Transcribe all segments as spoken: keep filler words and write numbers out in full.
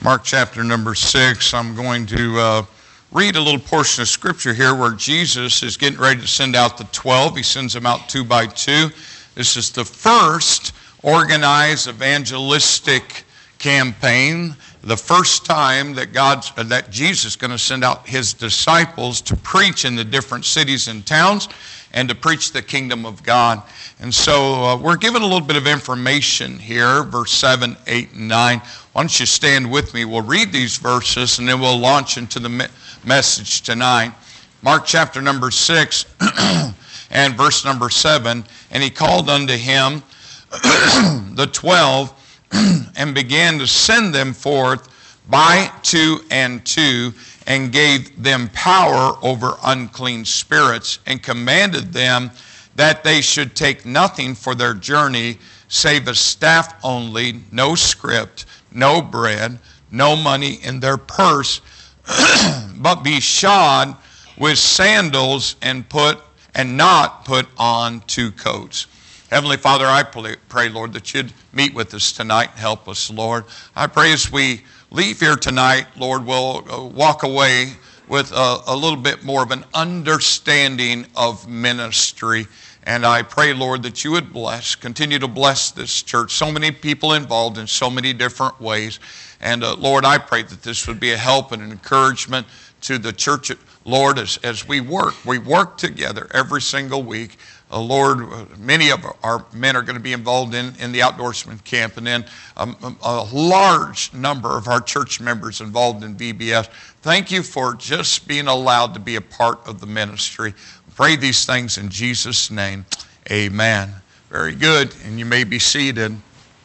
Mark chapter number six. I'm going to uh, read a little portion of scripture here where Jesus is getting ready to send out the twelve. He sends them out two by two. This is the first organized evangelistic campaign, the first time that God's, uh, that Jesus is going to send out his disciples to preach in the different cities and towns and to preach the kingdom of God. And so uh, we're given a little bit of information here, verse seven, eight, and nine. Why don't you stand with me? We'll read these verses and then we'll launch into the me- message tonight. Mark chapter number six and verse number seven. And he called unto him the twelve and began to send them forth by two and two, and gave them power over unclean spirits, and commanded them that they should take nothing for their journey, save a staff only, no script, no bread, no money in their purse, but be shod with sandals, and put and not put on two coats. Heavenly Father, I pray, Lord, that you'd meet with us tonight and help us, Lord. I pray as we leave here tonight, Lord, we'll walk away with a, a little bit more of an understanding of ministry. And I pray, Lord, that you would bless, continue to bless this church. So many people involved in so many different ways. And uh, Lord, I pray that this would be a help and an encouragement to the church, Lord, as, as we work. We work together every single week. Uh, Lord, many of our men are going to be involved in, in the outdoorsman camp, and then um, a large number of our church members involved in V B S. Thank you for just being allowed to be a part of the ministry. Pray these things in Jesus' name. Amen. Very good, and you may be seated.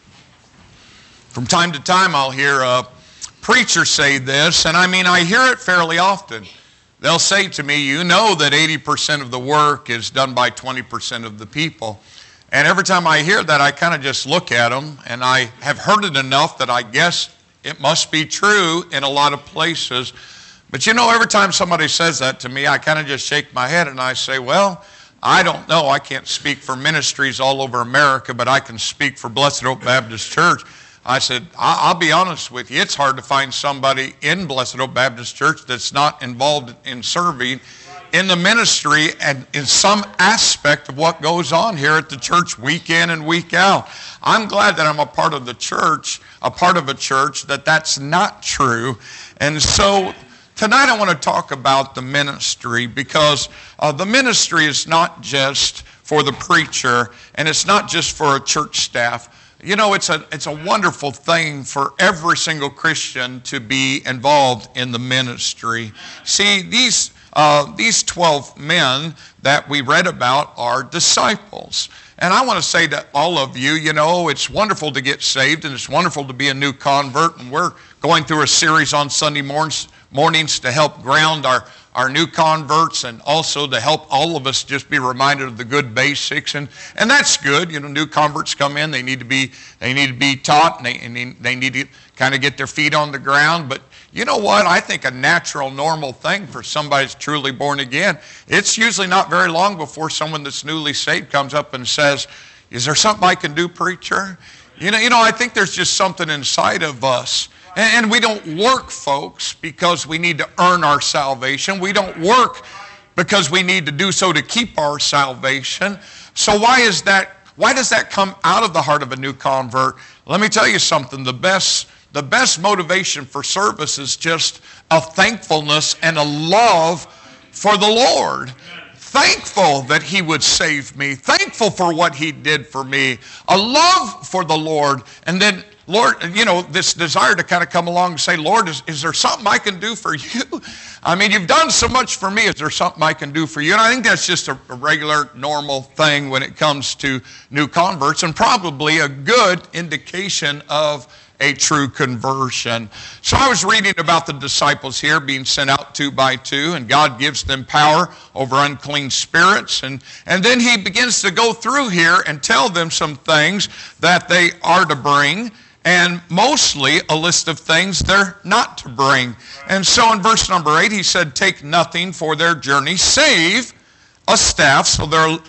From time to time, I'll hear a preacher say this, and I mean, I hear it fairly often. They'll say to me, you know that eighty percent of the work is done by twenty percent of the people. And every time I hear that, I kind of just look at them, and I have heard it enough that I guess it must be true in a lot of places. But you know, every time somebody says that to me, I kind of just shake my head and I say, well, I don't know. I can't speak for ministries all over America, but I can speak for Blessed Hope Baptist Church. I said, I'll be honest with you, it's hard to find somebody in Blessed Hope Baptist Church that's not involved in serving in the ministry and in some aspect of what goes on here at the church week in and week out. I'm glad that I'm a part of the church, a part of a church that that's not true. And so tonight I want to talk about the ministry, because uh, the ministry is not just for the preacher, and it's not just for a church staff. You know, it's a it's a wonderful thing for every single Christian to be involved in the ministry. See, these uh, these twelve men that we read about are disciples. And I want to say to all of you, you know, it's wonderful to get saved, and it's wonderful to be a new convert. And we're going through a series on Sunday mornings, mornings to help ground our our new converts, and also to help all of us just be reminded of the good basics, and and that's good. You know, new converts come in, they need to be they need to be taught, and they and they need to kind of get their feet on the ground. But you know what? I think a natural, normal thing for somebody that's truly born again, it's usually not very long before someone that's newly saved comes up and says, "Is there something I can do, preacher?" You know, you know, I think there's just something inside of us. And we don't work, folks, because we need to earn our salvation. We don't work because we need to do so to keep our salvation. So why is that? Why does that come out of the heart of a new convert? Let me tell you something. The best, the best motivation for service is just a thankfulness and a love for the Lord. Thankful that he would save me. Thankful for what he did for me. A love for the Lord. And then, Lord, you know, this desire to kind of come along and say, Lord, is, is there something I can do for you? I mean, you've done so much for me. Is there something I can do for you? And I think that's just a, a regular, normal thing when it comes to new converts, and probably a good indication of a true conversion. So I was reading about the disciples here being sent out two by two, and God gives them power over unclean spirits. And, and then he begins to go through here and tell them some things that they are to bring, and mostly a list of things they're not to bring. And so in verse number eight, he said, take nothing for their journey, save a staff. So they're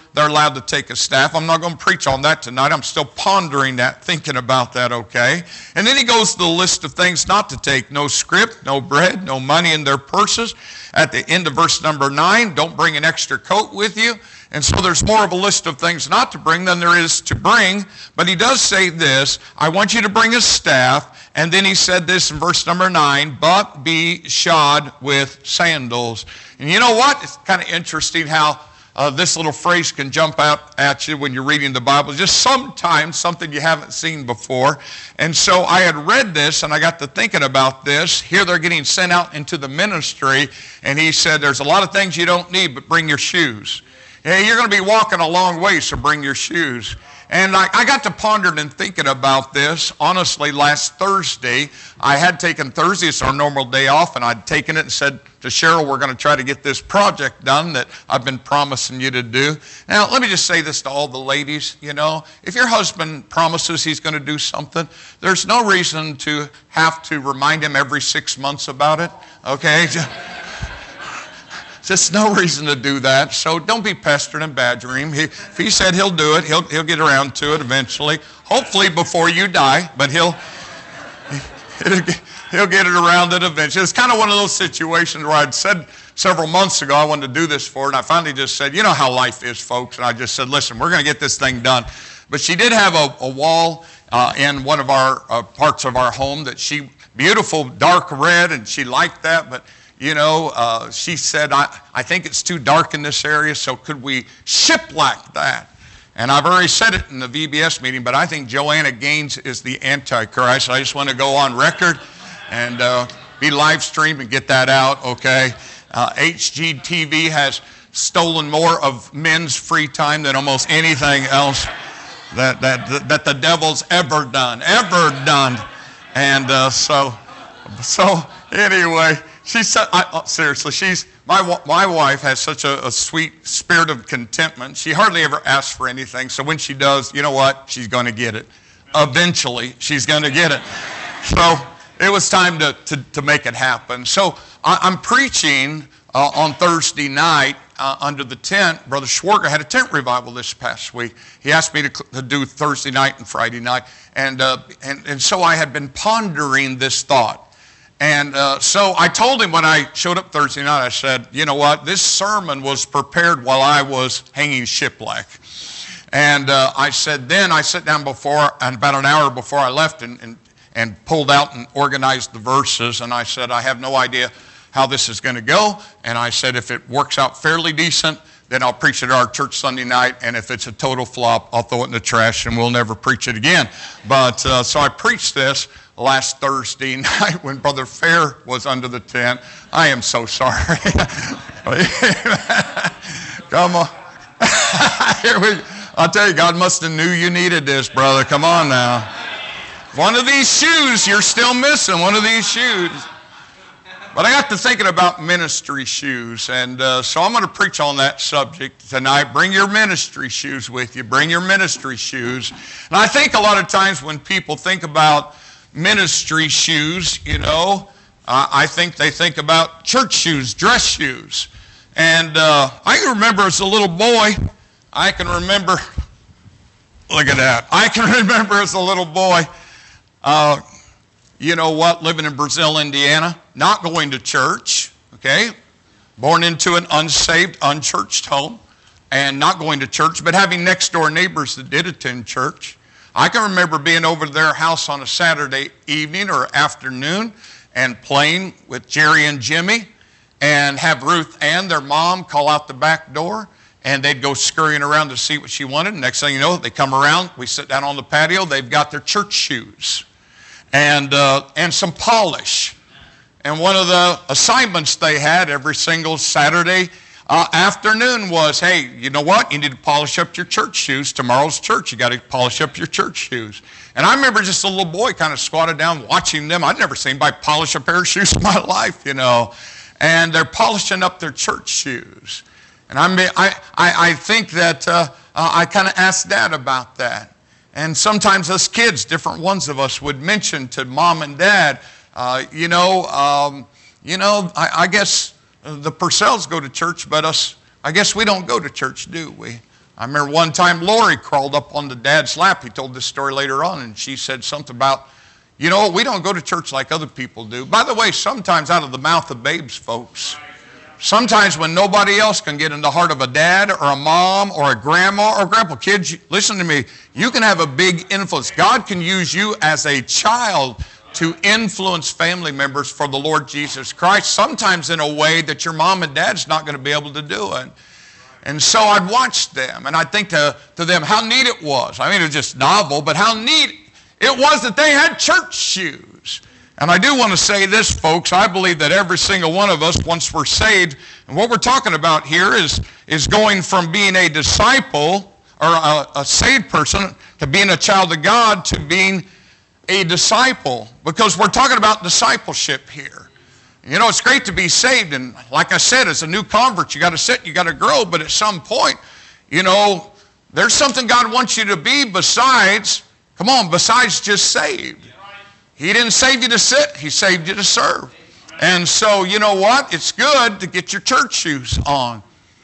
they're allowed to take a staff. I'm not going to preach on that tonight. I'm still pondering that, thinking about that, okay? And then he goes to the list of things not to take. No scrip, no bread, no money in their purses. At the end of verse number nine, don't bring an extra coat with you. And so there's more of a list of things not to bring than there is to bring. But he does say this, I want you to bring a staff. And then he said this in verse number nine, but be shod with sandals. And you know what? It's kind of interesting how uh, this little phrase can jump out at you when you're reading the Bible. Just sometimes something you haven't seen before. And so I had read this and I got to thinking about this. Here they're getting sent out into the ministry. And he said, there's a lot of things you don't need, but bring your shoes. Hey, you're going to be walking a long way, so bring your shoes. And I, I got to pondering and thinking about this. Honestly, last Thursday, I had taken Thursday, it's our normal day off, and I'd taken it and said to Cheryl, we're going to try to get this project done that I've been promising you to do. Now, let me just say this to all the ladies, you know, if your husband promises he's going to do something, there's no reason to have to remind him every six months about it, okay? There's no reason to do that, so don't be pestering and badgering him. He, if he said he'll do it, he'll, he'll get around to it eventually. Hopefully before you die, but he'll, he'll get it around it eventually. It's kind of one of those situations where I'd said several months ago I wanted to do this for her, and I finally just said, you know how life is, folks, and I just said, listen, we're going to get this thing done. But she did have a, a wall uh, in one of our uh, parts of our home that she, beautiful dark red, and she liked that, but you know, uh, she said, I, I think it's too dark in this area, so could we shiplack that? And I've already said it in the V B S meeting, but I think Joanna Gaines is the Antichrist. I just want to go on record and uh, be live streamed and get that out, okay? Uh, H G T V has stolen more of men's free time than almost anything else that, that, that the devil's ever done, ever done. And uh, so, so anyway, she said, I, oh, seriously, she's, my, my wife has such a, a sweet spirit of contentment. She hardly ever asks for anything. So when she does, you know what? She's going to get it. Eventually, she's going to get it. So it was time to, to, to make it happen. So I, I'm preaching uh, on Thursday night uh, under the tent. Brother Schwarger had a tent revival this past week. He asked me to, to do Thursday night and Friday night. And, uh, and, and so I had been pondering this thought. And uh, so I told him when I showed up Thursday night, I said, you know what, this sermon was prepared while I was hanging shiplack. And uh, I said, then I sat down before, and about an hour before I left, and, and, and pulled out and organized the verses. And I said, I have no idea how this is going to go. And I said, if it works out fairly decent, then I'll preach it at our church Sunday night. And if it's a total flop, I'll throw it in the trash and we'll never preach it again. But uh, so I preached this last Thursday night when Brother Fair was under the tent. I am so sorry. Come on. Here we, I'll tell you, God must have knew you needed this, brother. Come on now. One of these shoes you're still missing, one of these shoes. But I got to thinking about ministry shoes, and uh, so I'm going to preach on that subject tonight. Bring your ministry shoes with you. Bring your ministry shoes. And I think a lot of times when people think about ministry shoes, you know, uh, I think they think about church shoes, dress shoes. And uh, I can remember as a little boy, I can remember, look at that, I can remember as a little boy, uh, you know what, living in Brazil, Indiana, not going to church, okay, born into an unsaved, unchurched home, and not going to church, but having next door neighbors that did attend church. I can remember being over to their house on a Saturday evening or afternoon and playing with Jerry and Jimmy, and have Ruth Ann, their mom, call out the back door, and they'd go scurrying around to see what she wanted. Next thing you know, they come around, we sit down on the patio, they've got their church shoes and, uh, and some polish. And one of the assignments they had every single Saturday Uh, afternoon was, hey, you know what? You need to polish up your church shoes. Tomorrow's church. You got to polish up your church shoes. And I remember just a little boy kind of squatted down watching them. I'd never seen anybody polish a pair of shoes in my life, you know. And they're polishing up their church shoes. And I mean, I, I, I think that uh, uh, I kind of asked Dad about that. And sometimes us kids, different ones of us, would mention to Mom and Dad, uh, you know, um, you know, I, I guess the Purcells go to church, but us, I guess we don't go to church, do we? I remember one time Lori crawled up on the dad's lap. He told this story later on, and she said something about, you know, we don't go to church like other people do. By the way, sometimes out of the mouth of babes, folks. Sometimes when nobody else can get in the heart of a dad or a mom or a grandma or grandpa, kids, listen to me, you can have a big influence. God can use you as a child to influence family members for the Lord Jesus Christ, sometimes in a way that your mom and dad's not going to be able to do it. And so I'd watch them, and I'd think to, to them how neat it was. I mean, it was just novel, but how neat it was that they had church shoes. And I do want to say this, folks. I believe that every single one of us, once we're saved, and what we're talking about here is, is going from being a disciple or a, a saved person to being a child of God to being a disciple, because we're talking about discipleship here. You know, it's great to be saved, and like I said, as a new convert, you got to sit, you got to grow, but at some point, you know, there's something God wants you to be besides, come on, besides just saved. He didn't save you to sit, He saved you to serve. And so, you know what? It's good to get your church shoes on.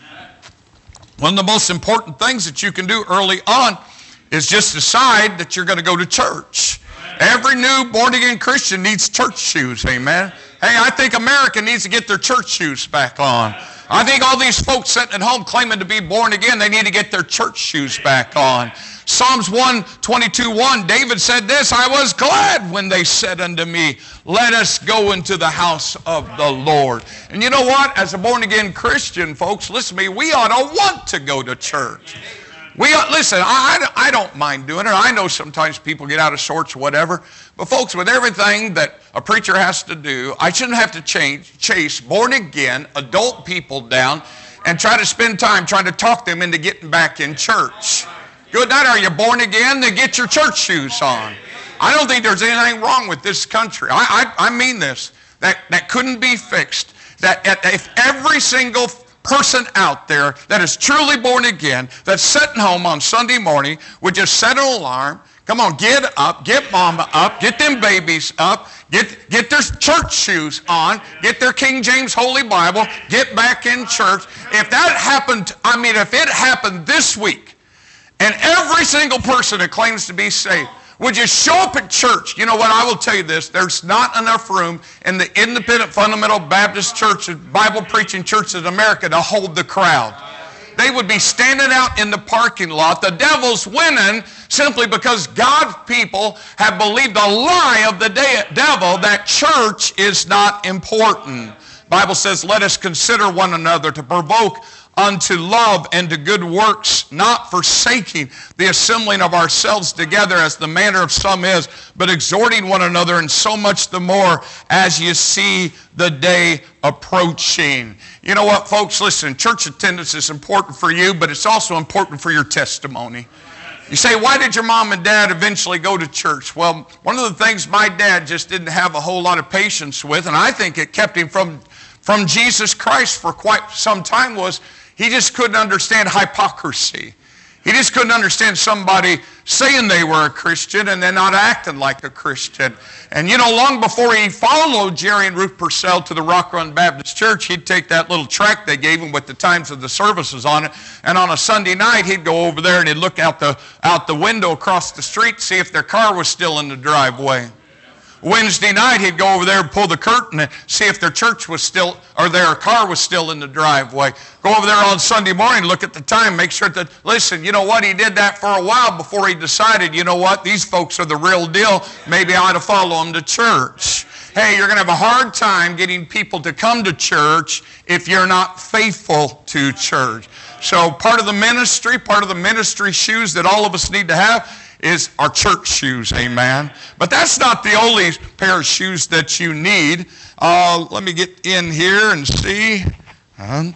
One of the most important things that you can do early on is just decide that you're going to go to church. Every new born-again Christian needs church shoes, amen. Hey, I think America needs to get their church shoes back on. I think all these folks sitting at home claiming to be born again, they need to get their church shoes back on. Psalms one twenty-two one, David said this, I was glad when they said unto me, let us go into the house of the Lord. And you know what? As a born-again Christian, folks, listen to me, we ought to want to go to church. We ought, listen, I, I don't mind doing it. I know sometimes people get out of sorts or whatever. But folks, with everything that a preacher has to do, I shouldn't have to change, chase born-again adult people down and try to spend time trying to talk them into getting back in church. Good night. Are you born again? Then get your church shoes on. I don't think there's anything wrong with this country. I, I, I mean this. That, that couldn't be fixed. That if every single person out there that is truly born again, that's sitting home on Sunday morning, would just set an alarm. Come on, get up, get mama up, get them babies up, get, get their church shoes on, get their King James Holy Bible, get back in church. If that happened, I mean, if it happened this week, and every single person that claims to be saved would just show up at church, you know what, I will tell you this, there's not enough room in the independent fundamental Baptist church, Bible preaching churches in America to hold the crowd. They would be standing out in the parking lot. The devil's winning simply because God's people have believed the lie of the devil that church is not important. The Bible says, let us consider one another to provoke unto love and to good works, not forsaking the assembling of ourselves together as the manner of some is, but exhorting one another, and so much the more as you see the day approaching. You know what, folks? Listen, church attendance is important for you, but it's also important for your testimony. You say, why did your mom and dad eventually go to church? Well, one of the things my dad just didn't have a whole lot of patience with, and I think it kept him from, from Jesus Christ for quite some time, was he just couldn't understand hypocrisy. He just couldn't understand somebody saying they were a Christian and then not acting like a Christian. And you know, long before he followed Jerry and Ruth Purcell to the Rock Run Baptist Church, he'd take that little tract they gave him with the times of the services on it, and on a Sunday night, he'd go over there and he'd look out the, out the window across the street, see if their car was still in the driveway. Wednesday night, he'd go over there and pull the curtain and see if their church was still, or their car was still in the driveway. Go over there on Sunday morning, look at the time, make sure that, listen, you know what, he did that for a while before he decided, you know what, these folks are the real deal, maybe I ought to follow them to church. Hey, you're going to have a hard time getting people to come to church if you're not faithful to church. So part of the ministry, part of the ministry shoes that all of us need to have is our church shoes, amen. But that's not the only pair of shoes that you need. Uh, let me get in here and see. All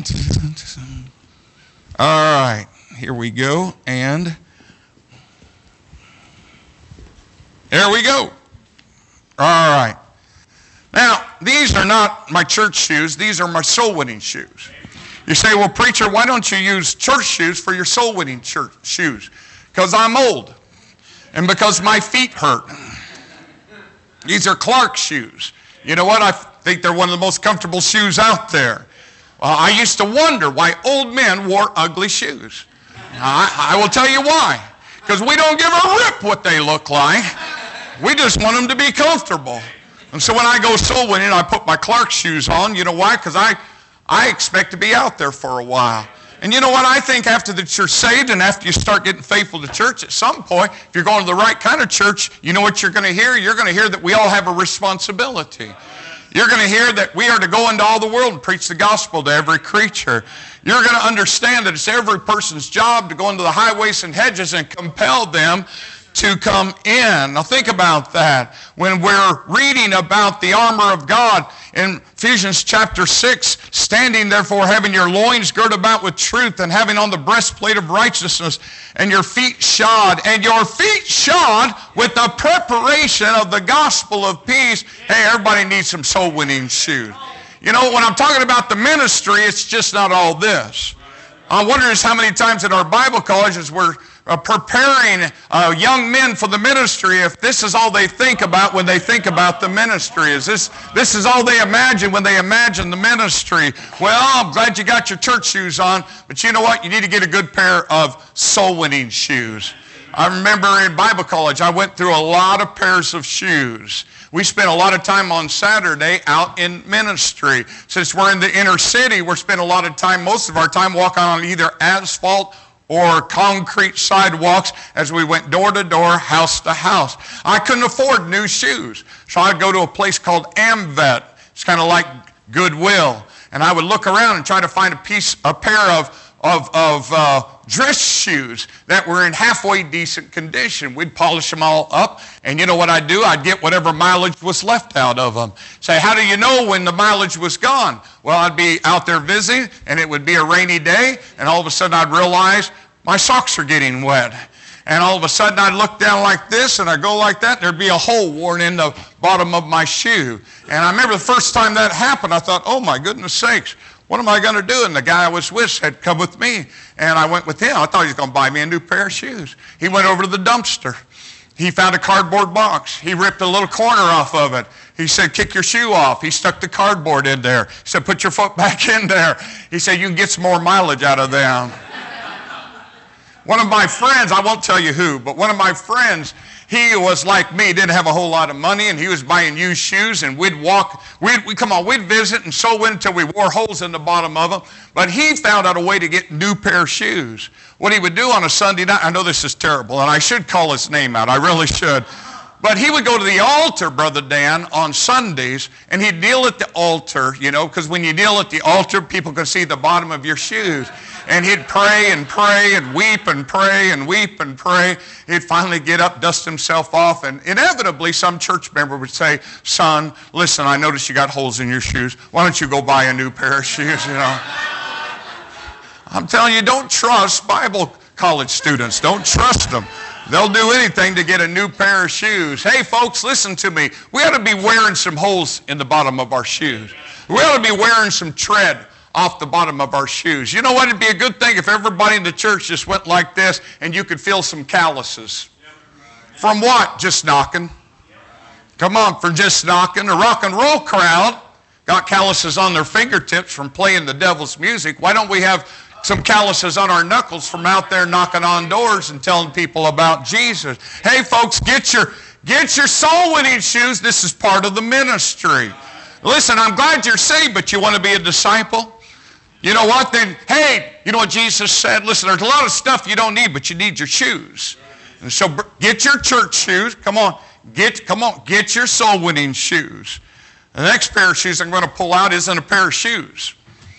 right, here we go, and there we go. All right. Now, these are not my church shoes. These are my soul-winning shoes. You say, well, preacher, why don't you use church shoes for your soul-winning church shoes? Because I'm old and because my feet hurt. These are Clark shoes. You know what? I think they're one of the most comfortable shoes out there. Well, I used to wonder why old men wore ugly shoes. I, I will tell you why. Because we don't give a rip what they look like. We just want them to be comfortable. And so when I go soul winning, I put my Clark shoes on. You know why? Because I, I expect to be out there for a while. And you know what? I think after that you're saved and after you start getting faithful to church, at some point, if you're going to the right kind of church, you know what you're going to hear? You're going to hear that we all have a responsibility. You're going to hear that we are to go into all the world and preach the gospel to every creature. You're going to understand that it's every person's job to go into the highways and hedges and compel them to come in. Now think about that. When we're reading about the armor of God in Ephesians chapter six, standing therefore having your loins girt about with truth and having on the breastplate of righteousness and your feet shod, and your feet shod with the preparation of the gospel of peace. Hey, everybody needs some soul winning shoes. You know, when I'm talking about the ministry, it's just not all this. I wonder just how many times in our Bible colleges we're Uh, preparing uh, young men for the ministry, if this is all they think about when they think about the ministry, is this this is all they imagine when they imagine the ministry. Well, I'm glad you got your church shoes on, but you know what? You need to get a good pair of soul-winning shoes. I remember in Bible college, I went through a lot of pairs of shoes. We spent a lot of time on Saturday out in ministry. Since we're in the inner city, we're spending a lot of time, most of our time, walking on either asphalt or concrete sidewalks as we went door to door, house to house. I couldn't afford new shoes, so I'd go to a place called Amvet. It's kind of like Goodwill. And I would look around and try to find a piece, a pair of, of, of uh, dress shoes that were in halfway decent condition. We'd polish them all up, and you know what I'd do? I'd get whatever mileage was left out of them. Say, how do you know when the mileage was gone? Well, I'd be out there visiting, and it would be a rainy day, and all of a sudden I'd realize my socks are getting wet. And all of a sudden I'd look down like this, and I'd go like that, and there'd be a hole worn in the bottom of my shoe. And I remember the first time that happened, I thought, oh my goodness sakes, what am I going to do? And the guy I was with said, come with me. And I went with him. I thought he was going to buy me a new pair of shoes. He went over to the dumpster. He found a cardboard box. He ripped a little corner off of it. He said, kick your shoe off. He stuck the cardboard in there. He said, put your foot back in there. He said, you can get some more mileage out of them. One of my friends, I won't tell you who, but one of my friends, he was like me, didn't have a whole lot of money, and he was buying used shoes, and we'd walk, we'd, we come on, we'd visit, and so went until we wore holes in the bottom of them. But he found out a way to get new pair of shoes. What he would do on a Sunday night, I know this is terrible, and I should call his name out, I really should. But he would go to the altar, Brother Dan, on Sundays, and he'd kneel at the altar, you know, because when you kneel at the altar, people can see the bottom of your shoes. And he'd pray and pray and weep and pray and weep and pray. He'd finally get up, dust himself off, and inevitably some church member would say, son, listen, I noticed you got holes in your shoes. Why don't you go buy a new pair of shoes, you know? I'm telling you, don't trust Bible college students. Don't trust them. They'll do anything to get a new pair of shoes. Hey, folks, listen to me. We ought to be wearing some holes in the bottom of our shoes. We ought to be wearing some tread off the bottom of our shoes. You know what? It'd be a good thing if everybody in the church just went like this and you could feel some calluses. From what? Just knocking. Come on, from just knocking. The rock and roll crowd got calluses on their fingertips from playing the devil's music. Why don't we have some calluses on our knuckles from out there knocking on doors and telling people about Jesus? Hey, folks, get your, get your soul-winning shoes. This is part of the ministry. Listen, I'm glad you're saved, but you want to be a disciple? You know what? Then, hey, you know what Jesus said? Listen, there's a lot of stuff you don't need, but you need your shoes. And so get your church shoes. Come on. Get, come on. Get your soul-winning shoes. The next pair of shoes I'm going to pull out isn't a pair of shoes.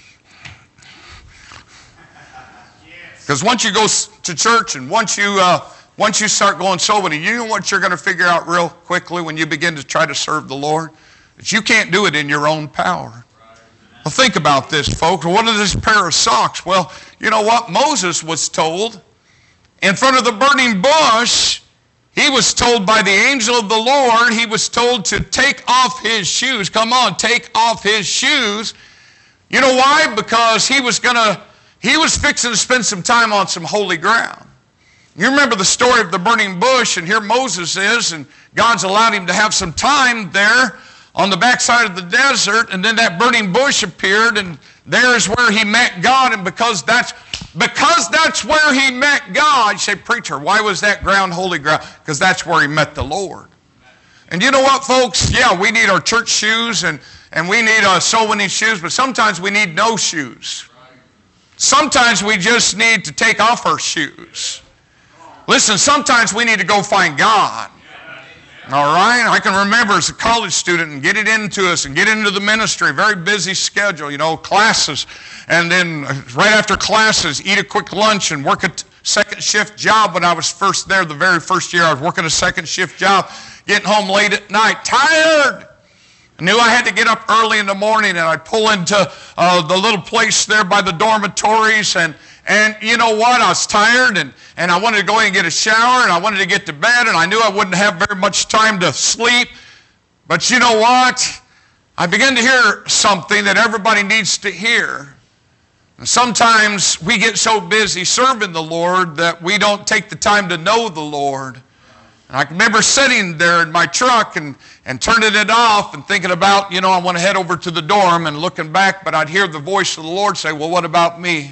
Because once you go to church and once you, uh, once you start going soul winning, you know what you're going to figure out real quickly when you begin to try to serve the Lord? That you can't do it in your own power. Well, think about this, folks. What is this pair of socks? Well, you know what? Moses was told in front of the burning bush, he was told by the angel of the Lord, he was told to take off his shoes. Come on, take off his shoes. You know why? Because he was going to, he was fixing to spend some time on some holy ground. You remember the story of the burning bush, and here Moses is, and God's allowed him to have some time there on the backside of the desert, and then that burning bush appeared, and there is where he met God, and because that's because that's where he met God. You say, preacher, why was that ground holy ground? Because that's where he met the Lord. And you know what, folks? Yeah, we need our church shoes and, and we need uh, soul winning shoes, but sometimes we need no shoes. Sometimes we just need to take off our shoes. Listen, sometimes we need to go find God. All right? I can remember as a college student and get it into us and get into the ministry, very busy schedule, you know, classes. And then right after classes, eat a quick lunch and work a second shift job. When I was first there, the very first year, I was working a second shift job, getting home late at night, tired. I knew I had to get up early in the morning, and I'd pull into uh, the little place there by the dormitories, and And you know what? I was tired, and, and I wanted to go in and get a shower, and I wanted to get to bed, and I knew I wouldn't have very much time to sleep. But you know what? I began to hear something that everybody needs to hear. And sometimes we get so busy serving the Lord that we don't take the time to know the Lord. And I remember sitting there in my truck and, and turning it off and thinking about, you know, I want to head over to the dorm and looking back, but I'd hear the voice of the Lord say, well, what about me?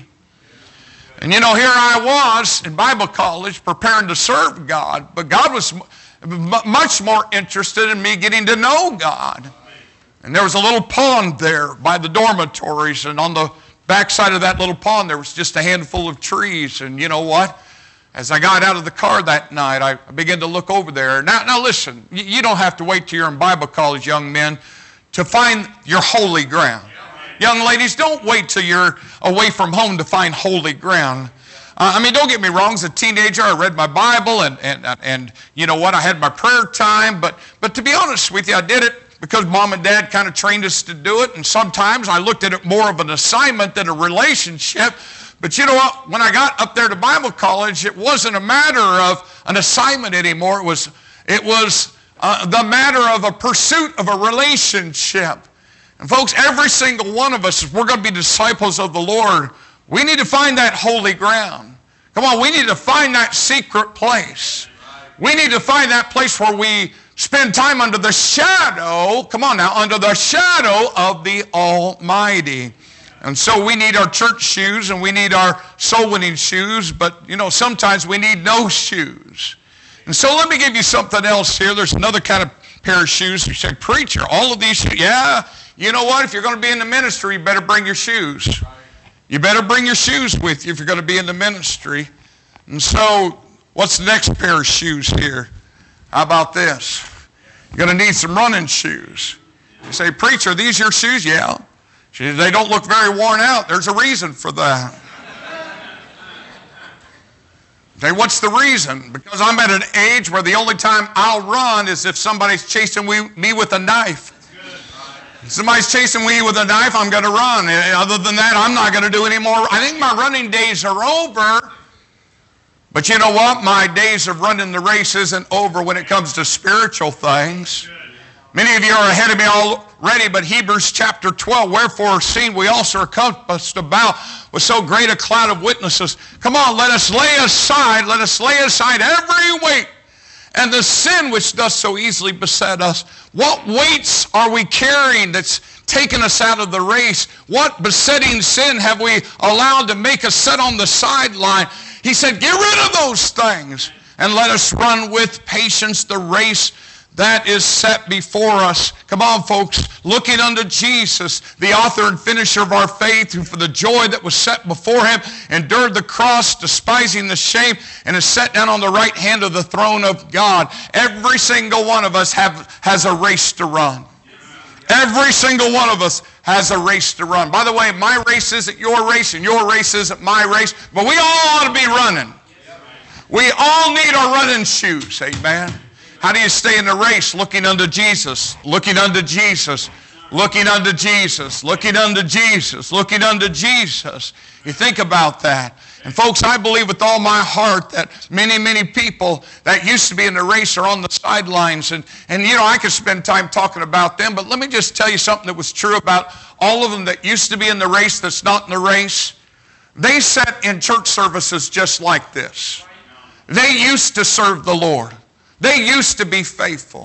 And you know, here I was in Bible college preparing to serve God, but God was much more interested in me getting to know God. And there was a little pond there by the dormitories, and on the backside of that little pond there was just a handful of trees. And you know what? As I got out of the car that night, I began to look over there. Now, now listen, you don't have to wait till you're in Bible college, young men, to find your holy ground. Young ladies, don't wait till you're away from home to find holy ground. Uh, I mean, don't get me wrong. As a teenager, I read my Bible, and, and, and you know what? I had my prayer time. But, but to be honest with you, I did it because Mom and Dad kind of trained us to do it. And sometimes I looked at it more of an assignment than a relationship. But you know what? When I got up there to Bible college, it wasn't a matter of an assignment anymore. It was, it was uh, the matter of a pursuit of a relationship. And folks, every single one of us, if we're going to be disciples of the Lord, we need to find that holy ground. Come on, we need to find that secret place. We need to find that place where we spend time under the shadow, come on now, under the shadow of the Almighty. And so we need our church shoes and we need our soul winning shoes, but you know, sometimes we need no shoes. And so let me give you something else here. There's another kind of pair of shoes. You say, preacher, all of these shoes? Yeah. You know what? If you're going to be in the ministry, you better bring your shoes. You better bring your shoes with you if you're going to be in the ministry. And so, what's the next pair of shoes here? How about this? You're going to need some running shoes. You say, preacher, are these your shoes? Yeah. They don't look very worn out. There's a reason for that. Okay, what's the reason? Because I'm at an age where the only time I'll run is if somebody's chasing me with a knife. If somebody's chasing me with a knife, I'm going to run. Other than that, I'm not going to do any more. I think my running days are over. But you know what? My days of running the race isn't over when it comes to spiritual things. Many of you are ahead of me already, but Hebrews chapter twelve, wherefore seeing we also are compassed about with so great a cloud of witnesses. Come on, let us lay aside, let us lay aside every weight and the sin which does so easily beset us. What weights are we carrying that's taken us out of the race? What besetting sin have we allowed to make us sit on the sideline? He said, get rid of those things and let us run with patience the race that is set before us. Come on, folks, looking unto Jesus, the author and finisher of our faith, who for the joy that was set before him endured the cross, despising the shame, and is set down on the right hand of the throne of God. Every single one of us have, has a race to run. Every single one of us has a race to run. By the way, my race isn't your race, and your race isn't my race, but we all ought to be running. We all need our running shoes, amen. How do you stay in the race? Looking unto Jesus, looking unto Jesus, looking unto Jesus, looking unto Jesus, looking unto Jesus. You think about that. And folks, I believe with all my heart that many, many people that used to be in the race are on the sidelines. And, and you know, I could spend time talking about them, but let me just tell you something that was true about all of them that used to be in the race that's not in the race. They sat in church services just like this. They used to serve the Lord. They used to be faithful.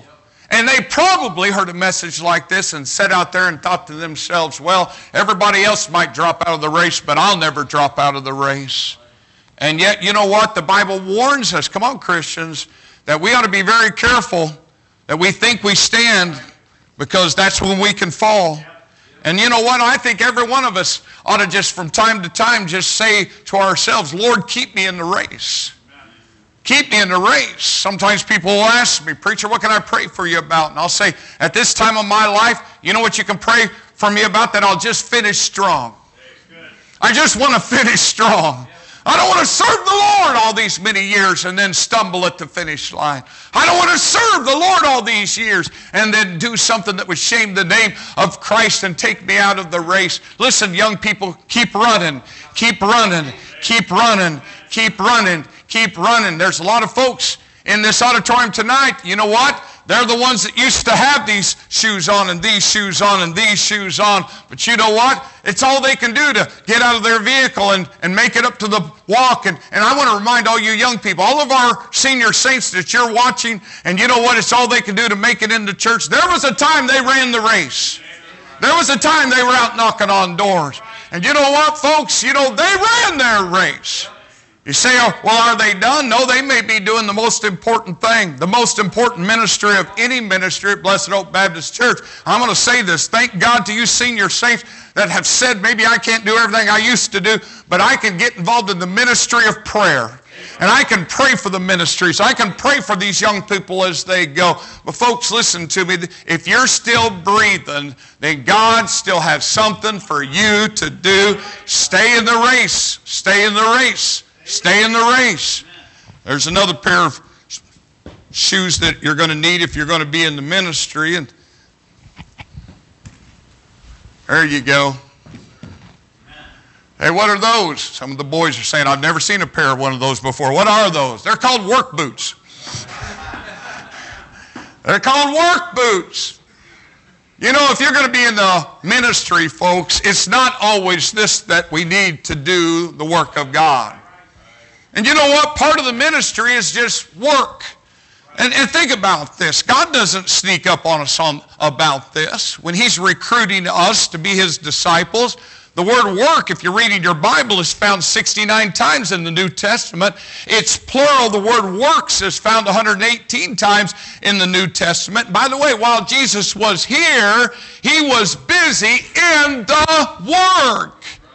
And they probably heard a message like this and sat out there and thought to themselves, well, everybody else might drop out of the race, but I'll never drop out of the race. And yet, you know what? The Bible warns us, come on, Christians, that we ought to be very careful that we think we stand, because that's when we can fall. And you know what? I think every one of us ought to just from time to time just say to ourselves, Lord, keep me in the race. Keep me in the race. Sometimes people will ask me, preacher, what can I pray for you about? And I'll say, at this time of my life, you know what you can pray for me about? That I'll just finish strong. I just want to finish strong. I don't want to serve the Lord all these many years and then stumble at the finish line. I don't want to serve the Lord all these years and then do something that would shame the name of Christ and take me out of the race. Listen, young people, keep running, keep running, keep running, keep running, keep running. There's a lot of folks in this auditorium tonight, you know what? They're the ones that used to have these shoes on and these shoes on and these shoes on. But you know what? It's all they can do to get out of their vehicle and, and make it up to the walk. And, and I want to remind all you young people, all of our senior saints that you're watching, and you know what? It's all they can do to make it into church. There was a time they ran the race. There was a time they were out knocking on doors. And you know what, folks? You know, they ran their race. You say, oh, well, are they done? No, they may be doing the most important thing, the most important ministry of any ministry at Blessed Hope Baptist Church. I'm going to say this. Thank God to you senior saints that have said, maybe I can't do everything I used to do, but I can get involved in the ministry of prayer. And I can pray for the ministries. I can pray for these young people as they go. But folks, listen to me. If you're still breathing, then God still has something for you to do. Stay in the race. Stay in the race. Stay in the race. There's another pair of shoes that you're going to need if you're going to be in the ministry. And there you go. Hey, what are those? Some of the boys are saying, I've never seen a pair of one of those before. What are those? They're called work boots. They're called work boots. You know, if you're going to be in the ministry, folks, it's not always this that we need to do the work of God. And you know what? Part of the ministry is just work. And, and think about this. God doesn't sneak up on us on, about this. When He's recruiting us to be His disciples, the word work, if you're reading your Bible, is found sixty-nine times in the New Testament. It's plural. The word works is found one hundred eighteen times in the New Testament. By the way, while Jesus was here, He was busy in the work.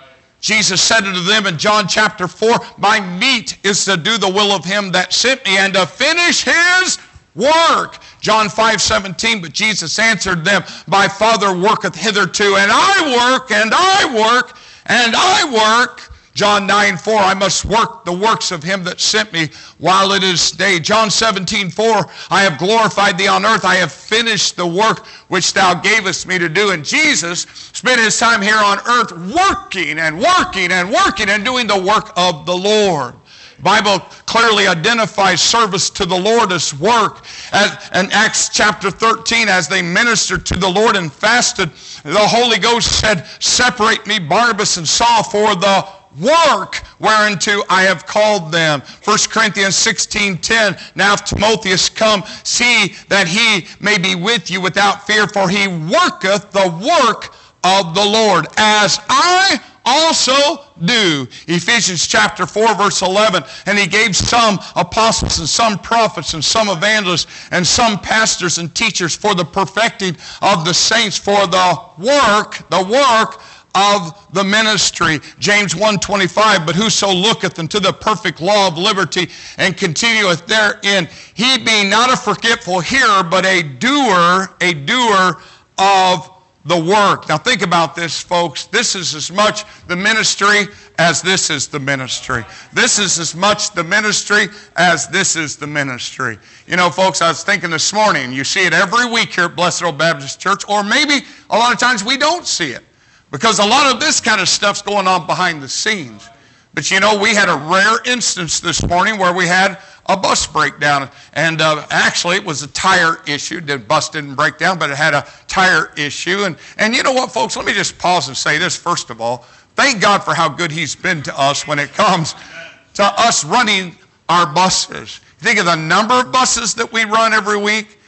Jesus said unto them in John chapter four, my meat is to do the will of Him that sent me and to finish His work. John five seventeen, but Jesus answered them, my Father worketh hitherto, and I work, and I work, and I work. John nine four, I must work the works of Him that sent me while it is day. John seventeen four, I have glorified Thee on earth. I have finished the work which Thou gavest me to do. And Jesus spent His time here on earth working and working and working and doing the work of the Lord. The Bible clearly identifies service to the Lord as work. As, in Acts chapter thirteen, as they ministered to the Lord and fasted, the Holy Ghost said, separate me, Barnabas and Saul, for the work whereunto I have called them. First Corinthians sixteen ten, now if Timotheus come, see that he may be with you without fear, for he worketh the work of the Lord, as I also do. Ephesians chapter four, verse eleven, and He gave some apostles and some prophets and some evangelists and some pastors and teachers for the perfecting of the saints, for the work, the work of the ministry. James one twenty-five, but whoso looketh unto the perfect law of liberty and continueth therein, he being not a forgetful hearer, but a doer, a doer of the work. Now think about this, folks. This is as much the ministry as this is the ministry. This is as much the ministry as this is the ministry. You know, folks, I was thinking this morning, you see it every week here at Blessed Hope Baptist Church, or maybe a lot of times we don't see it, because a lot of this kind of stuff's going on behind the scenes. But you know, we had a rare instance this morning where we had a bus breakdown. And uh, actually, it was a tire issue. The bus didn't break down, but it had a tire issue. And, and you know what, folks? Let me just pause and say this first of all. Thank God for how good He's been to us when it comes to us running our buses. Think of the number of buses that we run every week.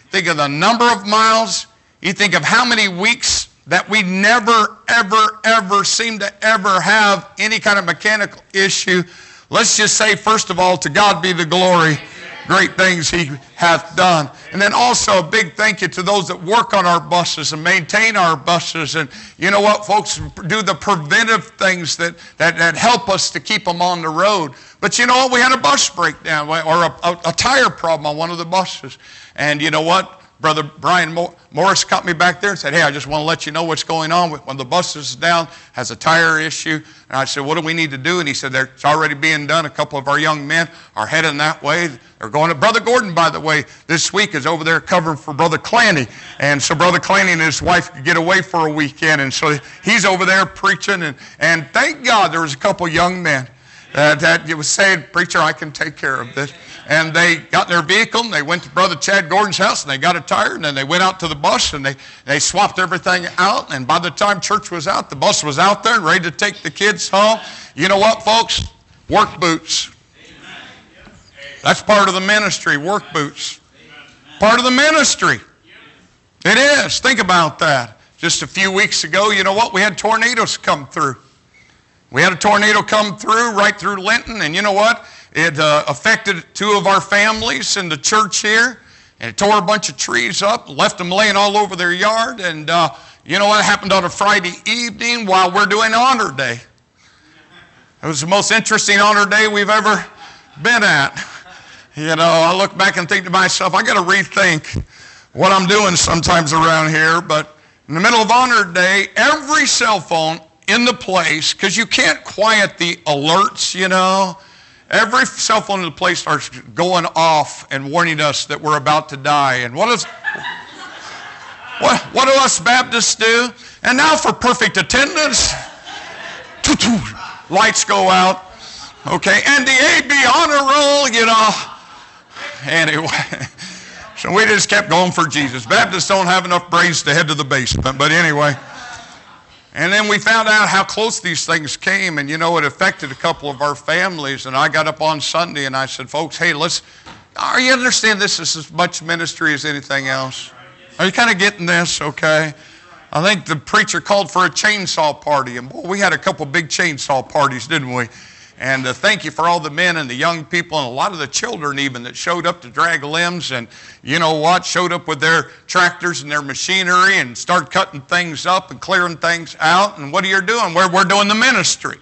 Think of the number of miles. You think of how many weeks that we never, ever, ever seem to ever have any kind of mechanical issue. Let's just say, first of all, to God be the glory. Great things He hath done. And then also a big thank you to those that work on our buses and maintain our buses. And you know what, folks, do the preventive things that, that, that help us to keep them on the road. But you know what, we had a bus breakdown or a, a, a tire problem on one of the buses. And you know what? Brother Brian Morris caught me back there and said, hey, I just want to let you know what's going on. When the bus is down, has a tire issue. And I said, what do we need to do? And he said, it's already being done. A couple of our young men are heading that way. They're going to Brother Gordon, by the way, this week is over there covering for Brother Clanny. And so Brother Clanny and his wife could get away for a weekend. And so he's over there preaching. And, and thank God there was a couple young men that, that was saying, preacher, I can take care of this. And they got in their vehicle, and they went to Brother Chad Gordon's house, and they got a tire, and then they went out to the bus, and they, they swapped everything out. And by the time church was out, the bus was out there and ready to take the kids home. You know what, folks? Work boots. That's part of the ministry, work boots. Part of the ministry. It is. Think about that. Just a few weeks ago, you know what? We had tornadoes come through. We had a tornado come through right through Linton, and you know what? It uh, affected two of our families in the church here, and it tore a bunch of trees up, left them laying all over their yard. And uh, you know what happened on a Friday evening while we're doing Honor Day? It was the most interesting Honor Day we've ever been at. You know, I look back and think to myself, I got to rethink what I'm doing sometimes around here. But in the middle of Honor Day, every cell phone in the place, because you can't quiet the alerts, you know. Every cell phone in the place starts going off and warning us that we're about to die. And what does what, what do us Baptists do? And now for perfect attendance, lights go out. Okay, and the A B honor roll, you know. Anyway, so we just kept going for Jesus. Baptists don't have enough brains to head to the basement, but anyway. And then we found out how close these things came, and you know, it affected a couple of our families. And I got up on Sunday and I said, folks, hey, let's, are you understand this is as much ministry as anything else? Are you kind of getting this, okay? I think the preacher called for a chainsaw party, and boy, we had a couple big chainsaw parties, didn't we? And uh, thank you for all the men and the young people and a lot of the children even that showed up to drag limbs, and you know what, showed up with their tractors and their machinery and started cutting things up and clearing things out. And what are you doing? We're, we're doing the ministry.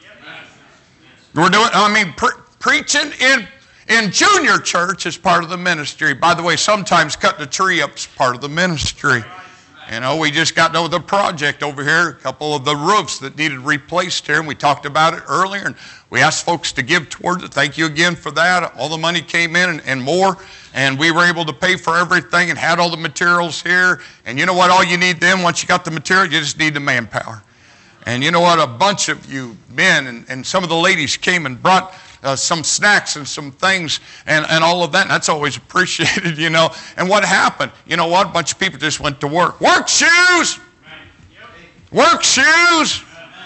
We're doing, I mean, pre- preaching in, in junior church is part of the ministry. By the way, sometimes cutting a tree up is part of the ministry. You know, we just got over the project over here, a couple of the roofs that needed replaced here, and we talked about it earlier, and we asked folks to give towards it. Thank you again for that. All the money came in and, and more, and we were able to pay for everything and had all the materials here. And you know what? All you need then, once you got the material, you just need the manpower. And you know what? A bunch of you men and, and some of the ladies came and brought Uh, some snacks and some things and, and all of that. And that's always appreciated, you know. And what happened? You know what? A bunch of people just went to work. Work shoes! Work shoes!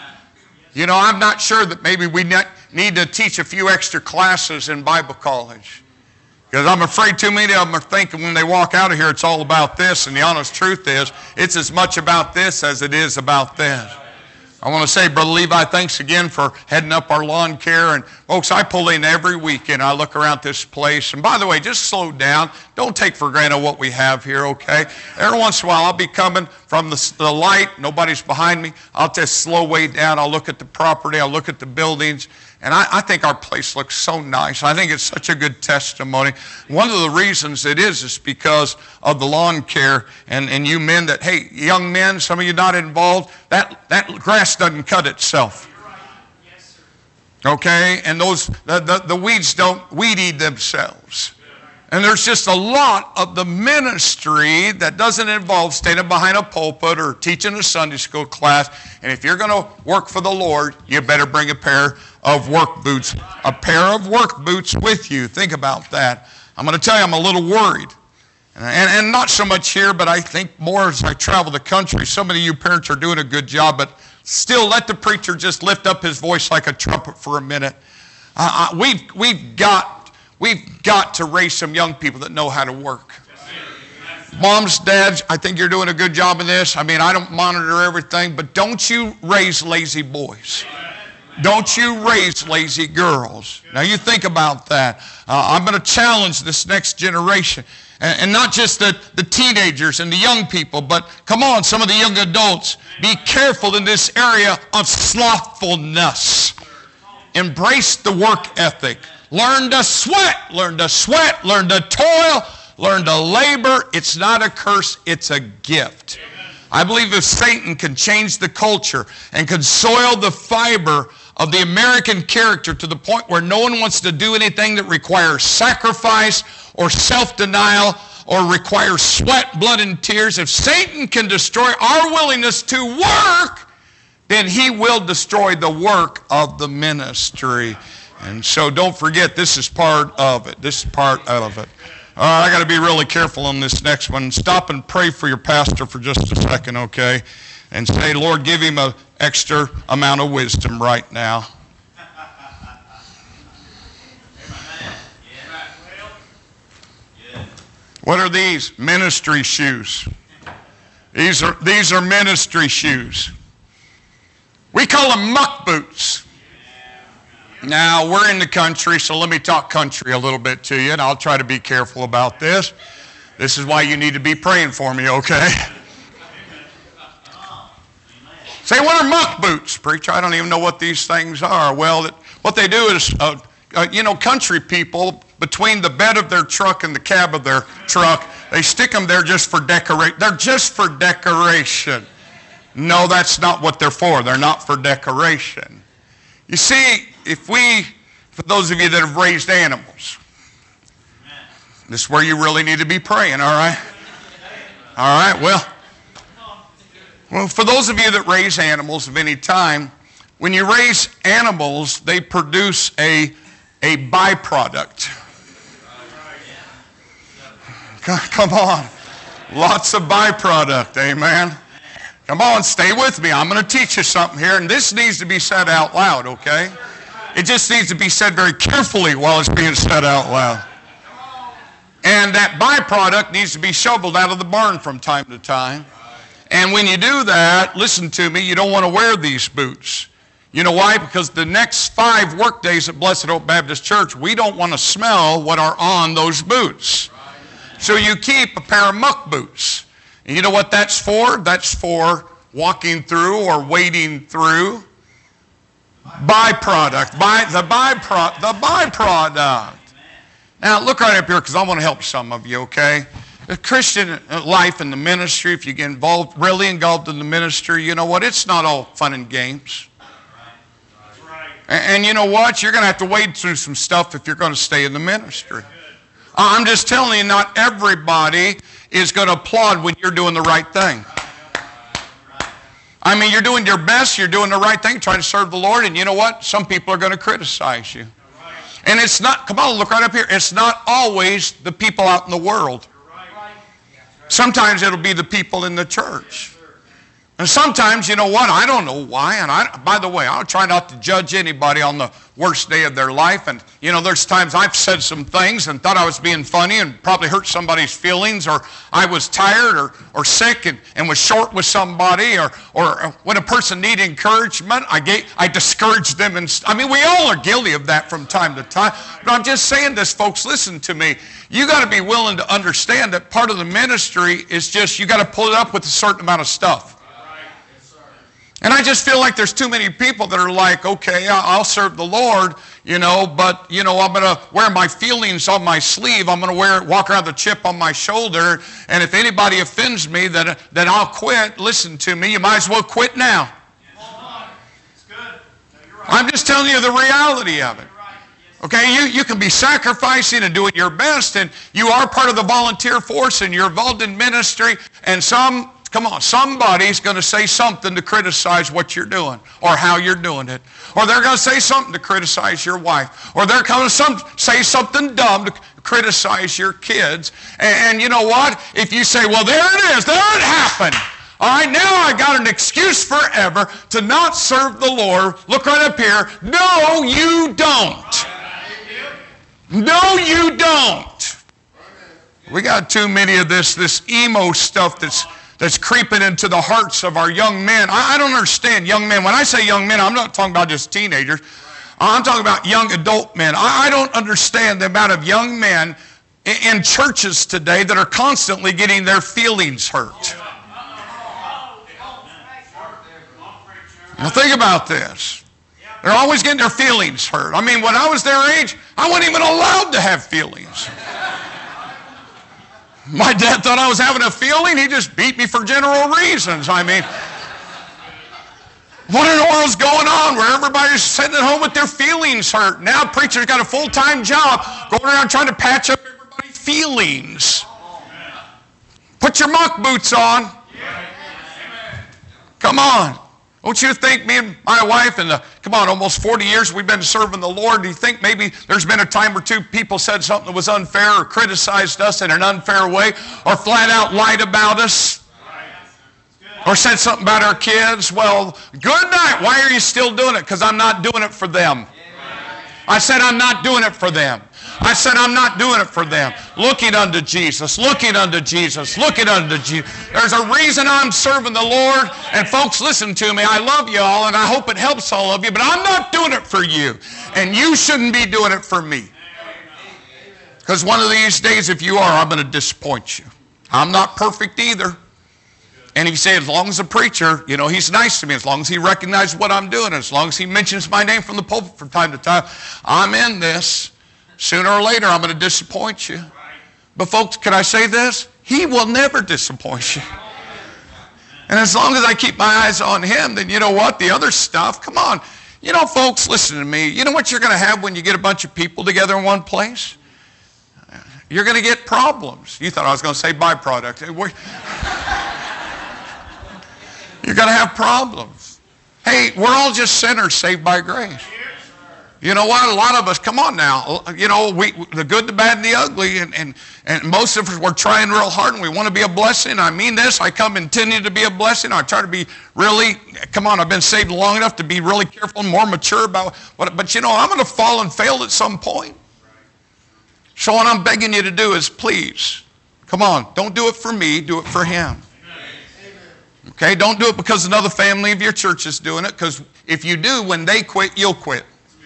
You know, I'm not sure that maybe we need to teach a few extra classes in Bible college. Because I'm afraid too many of them are thinking when they walk out of here it's all about this. And the honest truth is, it's as much about this as it is about this. I want to say, Brother Levi, thanks again for heading up our lawn care. And folks, I pull in every weekend. I look around this place. And by the way, just slow down. Don't take for granted what we have here, okay? Every once in a while, I'll be coming from the, the light. Nobody's behind me. I'll just slow way down. I'll look at the property. I'll look at the buildings. And I, I think our place looks so nice. I think it's such a good testimony. One of the reasons it is is because of the lawn care. And, and you men that, hey, young men, some of you not involved, that, that grass doesn't cut itself. Okay? And those the, the, the weeds don't weed eat themselves. And there's just a lot of the ministry that doesn't involve standing behind a pulpit or teaching a Sunday school class. And if you're going to work for the Lord, you better bring a pair of work boots, a pair of work boots with you. Think about that. I'm going to tell you, I'm a little worried. And, and not so much here, but I think more as I travel the country. Some of you parents are doing a good job, but still let the preacher just lift up his voice like a trumpet for a minute. Uh, uh, we've, we've got We've got to raise some young people that know how to work. Moms, dads, I think you're doing a good job of this. I mean, I don't monitor everything, but don't you raise lazy boys. Don't you raise lazy girls. Now you think about that. Uh, I'm going to challenge this next generation. And, and not just the, the teenagers and the young people, but come on, some of the young adults. Be careful in this area of slothfulness. Embrace the work ethic. Learn to sweat. Learn to sweat. Learn to toil. Learn to labor. It's not a curse. It's a gift. I believe if Satan can change the culture and can soil the fiber of the American character to the point where no one wants to do anything that requires sacrifice or self-denial or requires sweat, blood, and tears. If Satan can destroy our willingness to work, then he will destroy the work of the ministry. And so don't forget, this is part of it. This is part of it. All right, I got to be really careful on this next one. Stop and pray for your pastor for just a second, okay? And say, Lord, give him an extra amount of wisdom right now. What are these? Ministry shoes. These are, these are ministry shoes. We call them muck boots. Now, we're in the country, so let me talk country a little bit to you, and I'll try to be careful about this. This is why you need to be praying for me, okay? Say, what are muck boots, preacher? I don't even know what these things are. Well, it, what they do is, uh, uh, you know, country people, between the bed of their truck and the cab of their truck, they stick them there just for decoration. They're just for decoration. No, that's not what they're for. They're not for decoration. You see, if we, for those of you that have raised animals, this is where you really need to be praying, all right? All right, well, well, for those of you that raise animals of any time, when you raise animals, they produce a, a byproduct. Come on. Lots of byproduct, amen? Come on, stay with me. I'm going to teach you something here, and this needs to be said out loud, okay? It just needs to be said very carefully while it's being said out loud. And that byproduct needs to be shoveled out of the barn from time to time. And when you do that, listen to me, you don't want to wear these boots. You know why? Because the next five work days at Blessed Hope Baptist Church, we don't want to smell what are on those boots. So you keep a pair of muck boots. And you know what that's for? That's for walking through or wading through. Byproduct. By, the, bypro, the byproduct. Now, look right up here because I want to help some of you, okay? The Christian life and the ministry, if you get involved, really involved in the ministry, you know what? It's not all fun and games. And, and you know what? You're going to have to wade through some stuff if you're going to stay in the ministry. I'm just telling you, not everybody is going to applaud when you're doing the right thing. I mean, you're doing your best, you're doing the right thing, trying to serve the Lord, and you know what? Some people are going to criticize you. And it's not, come on, look right up here, it's not always the people out in the world. Sometimes it'll be the people in the church. And sometimes, you know what, I don't know why, and I, by the way, I'll try not to judge anybody on the worst day of their life, and you know, there's times I've said some things and thought I was being funny and probably hurt somebody's feelings, or I was tired or, or sick and, and was short with somebody, or, or when a person needed encouragement, I gave, I discouraged them, and I mean, we all are guilty of that from time to time, but I'm just saying this, folks, listen to me. You got to be willing to understand that part of the ministry is just, you got to pull it up with a certain amount of stuff. And I just feel like there's too many people that are like, okay, I'll serve the Lord, you know, but, you know, I'm going to wear my feelings on my sleeve. I'm going to wear walk around with a chip on my shoulder. And if anybody offends me, then, then I'll quit. Listen to me. You might as well quit now. I'm just telling you the reality of it. Okay, you, you can be sacrificing and doing your best, and you are part of the volunteer force, and you're involved in ministry, and some... Come on, somebody's going to say something to criticize what you're doing or how you're doing it. Or they're going to say something to criticize your wife. Or they're going to some, say something dumb to criticize your kids. And, and you know what? If you say, well, there it is, there it happened. All right, now I got an excuse forever to not serve the Lord. Look right up here. No, you don't. No, you don't. We got too many of this, this emo stuff that's, that's creeping into the hearts of our young men. I, I don't understand young men. When I say young men, I'm not talking about just teenagers. I'm talking about young adult men. I, I don't understand the amount of young men in, in churches today that are constantly getting their feelings hurt. Now think about this. They're always getting their feelings hurt. I mean, when I was their age, I wasn't even allowed to have feelings. My dad thought I was having a feeling. He just beat me for general reasons. I mean, what in the world's going on where everybody's sitting at home with their feelings hurt? Now preacher's got a full-time job going around trying to patch up everybody's feelings. Put your muck boots on. Come on. Don't you think me and my wife in the, come on, almost forty years we've been serving the Lord, do you think maybe there's been a time or two people said something that was unfair or criticized us in an unfair way or flat out lied about us or said something about our kids? Well, good night. Why are you still doing it? Because I'm not doing it for them. I said I'm not doing it for them. I said I'm not doing it for them. Looking unto Jesus, looking unto Jesus, looking unto Jesus. There's a reason I'm serving the Lord. And folks, listen to me. I love you all, and I hope it helps all of you, but I'm not doing it for you. And you shouldn't be doing it for me. Because one of these days, if you are, I'm going to disappoint you. I'm not perfect either. And if you say, as long as the preacher, you know, he's nice to me, as long as he recognizes what I'm doing, as long as he mentions my name from the pulpit from time to time, I'm in this. Sooner or later, I'm going to disappoint you. But folks, can I say this? He will never disappoint you. And as long as I keep my eyes on him, then you know what? The other stuff, come on. You know, folks, listen to me. You know what you're going to have when you get a bunch of people together in one place? You're going to get problems. You thought I was going to say byproduct. You're going to have problems. Hey, we're all just sinners saved by grace. You know what? A lot of us, come on now. You know, we the good, the bad, and the ugly, and, and, and most of us, we're trying real hard, and we want to be a blessing. I mean this. I come intending to be a blessing. I try to be really, come on, I've been saved long enough to be really careful and more mature about what, but you know, I'm going to fall and fail at some point. So what I'm begging you to do is please, come on, don't do it for me, do it for him. Okay, don't do it because another family of your church is doing it, because if you do, when they quit, you'll quit.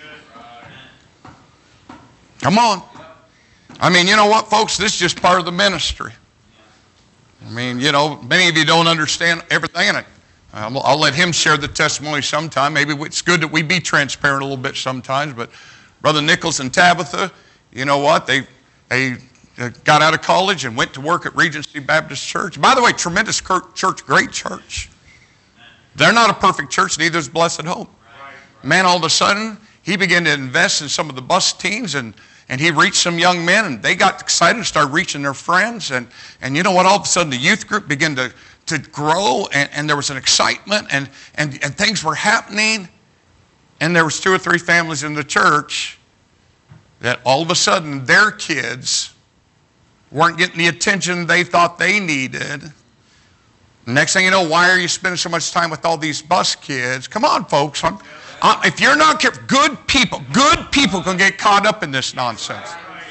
Come on. I mean, you know what, folks? This is just part of the ministry. I mean, you know, many of you don't understand everything in it. Um, I'll let him share the testimony sometime. Maybe it's good that we be transparent a little bit sometimes. But Brother Nichols and Tabitha, you know what? They, they got out of college and went to work at Regency Baptist Church. By the way, tremendous church, great church. They're not a perfect church, neither is Blessed Hope. Man, all of a sudden, he began to invest in some of the bus teams, and And he reached some young men, and they got excited and started reaching their friends. And, and you know what? All of a sudden, the youth group began to, to grow, and, and there was an excitement, and, and, and things were happening. And there was two or three families in the church that all of a sudden, their kids weren't getting the attention they thought they needed. Next thing you know, why are you spending so much time with all these bus kids? Come on, folks. I'm, Uh, if you're not careful, good people, good people can get caught up in this nonsense.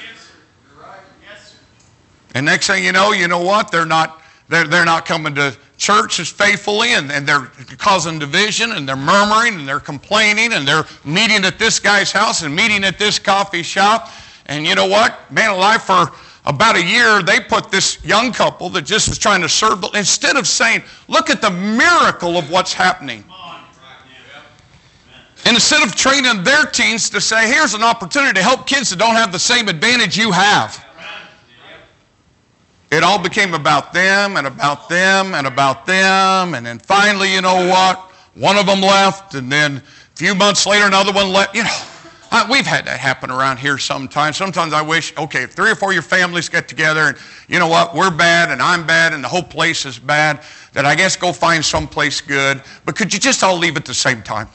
And next thing you know, you know what? They're not, they're, they're not coming to church as faithfully, and, and they're causing division, and they're murmuring, and they're complaining, and they're meeting at this guy's house and meeting at this coffee shop. And you know what? Man alive, for about a year, they put this young couple that just was trying to serve, instead of saying, look at the miracle of what's happening. And instead of training their teens to say, here's an opportunity to help kids that don't have the same advantage you have. It all became about them and about them and about them. And then finally, you know what? One of them left, and then a few months later, another one left. You know, I, we've had that happen around here sometimes. Sometimes I wish, okay, if three or four of your families get together, and you know what? We're bad, and I'm bad, and the whole place is bad, that I guess go find someplace good. But could you just all leave at the same time?